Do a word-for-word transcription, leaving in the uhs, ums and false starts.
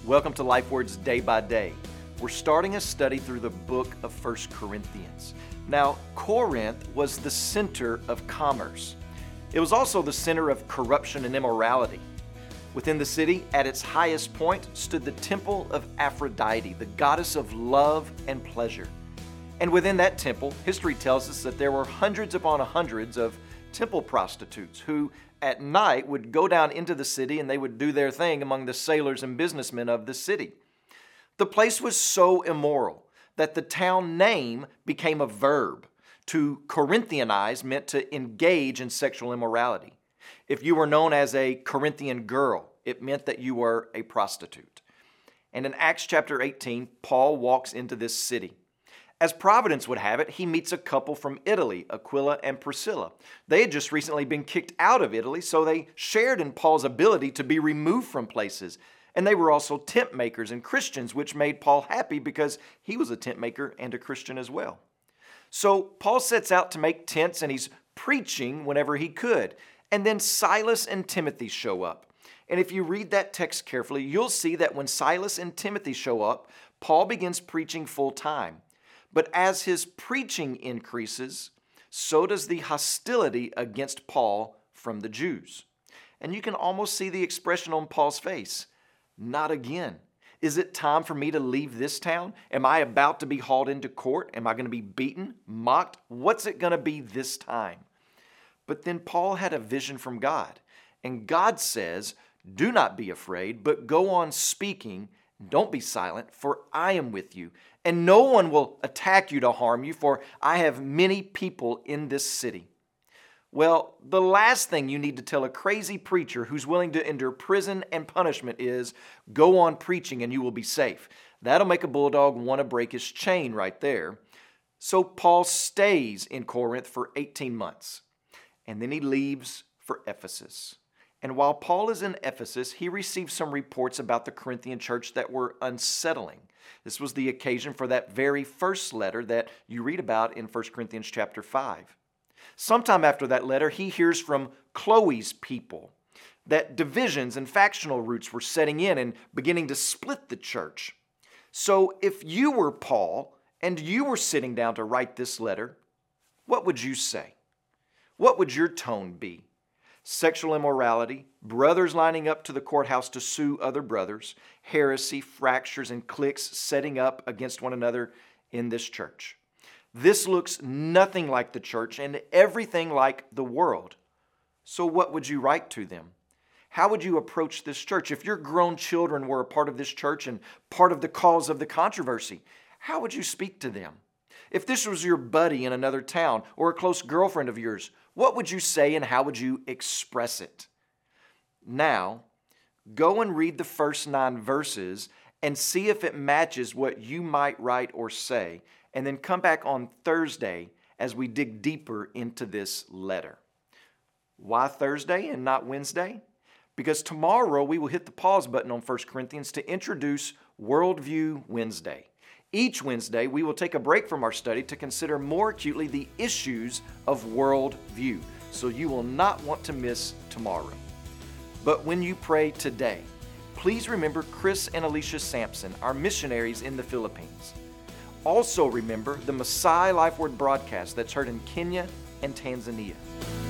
Welcome to LifeWords Day by Day. We're starting a study through the book of First Corinthians. Now, Corinth was the center of commerce. It was also the center of corruption and immorality. Within the city, at its highest point, stood the temple of Aphrodite, the goddess of love and pleasure. And within that temple, history tells us that there were hundreds upon hundreds of temple prostitutes who at night would go down into the city and they would do their thing among the sailors and businessmen of the city. The place was so immoral that the town name became a verb. To Corinthianize meant to engage in sexual immorality. If you were known as a Corinthian girl, it meant that you were a prostitute. And in Acts chapter eighteen, Paul walks into this city. As Providence would have it, he meets a couple from Italy, Aquila and Priscilla. They had just recently been kicked out of Italy, so they shared in Paul's ability to be removed from places. And they were also tent makers and Christians, which made Paul happy because he was a tent maker and a Christian as well. So Paul sets out to make tents and he's preaching whenever he could. And then Silas and Timothy show up. And if you read that text carefully, you'll see that when Silas and Timothy show up, Paul begins preaching full time. But as his preaching increases, so does the hostility against Paul from the Jews. And you can almost see the expression on Paul's face. Not again. Is it time for me to leave this town? Am I about to be hauled into court? Am I going to be beaten, mocked? What's it going to be this time? But then Paul had a vision from God. And God says, do not be afraid, but go on speaking. Don't be silent, for I am with you. And no one will attack you to harm you, for I have many people in this city. Well, the last thing you need to tell a crazy preacher who's willing to endure prison and punishment is, go on preaching and you will be safe. That'll make a bulldog want to break his chain right there. So Paul stays in Corinth for eighteen months, and then he leaves for Ephesus. And while Paul is in Ephesus, he receives some reports about the Corinthian church that were unsettling. This was the occasion for that very first letter that you read about in First Corinthians chapter five. Sometime after that letter, he hears from Chloe's people that divisions and factional roots were setting in and beginning to split the church. So if you were Paul and you were sitting down to write this letter, what would you say? What would your tone be? Sexual immorality, brothers lining up to the courthouse to sue other brothers, heresy, fractures, and cliques setting up against one another in this church. This looks nothing like the church and everything like the world. So what would you write to them? How would you approach this church? If your grown children were a part of this church and part of the cause of the controversy, how would you speak to them? If this was your buddy in another town or a close girlfriend of yours, what would you say and how would you express it? Now, go and read the first nine verses and see if it matches what you might write or say, and then come back on Thursday as we dig deeper into this letter. Why Thursday and not Wednesday? Because tomorrow we will hit the pause button on First Corinthians to introduce Worldview Wednesday. Each Wednesday, we will take a break from our study to consider more acutely the issues of worldview, so you will not want to miss tomorrow. But when you pray today, please remember Chris and Alicia Sampson, our missionaries in the Philippines. Also remember the Maasai Life Word broadcast that's heard in Kenya and Tanzania.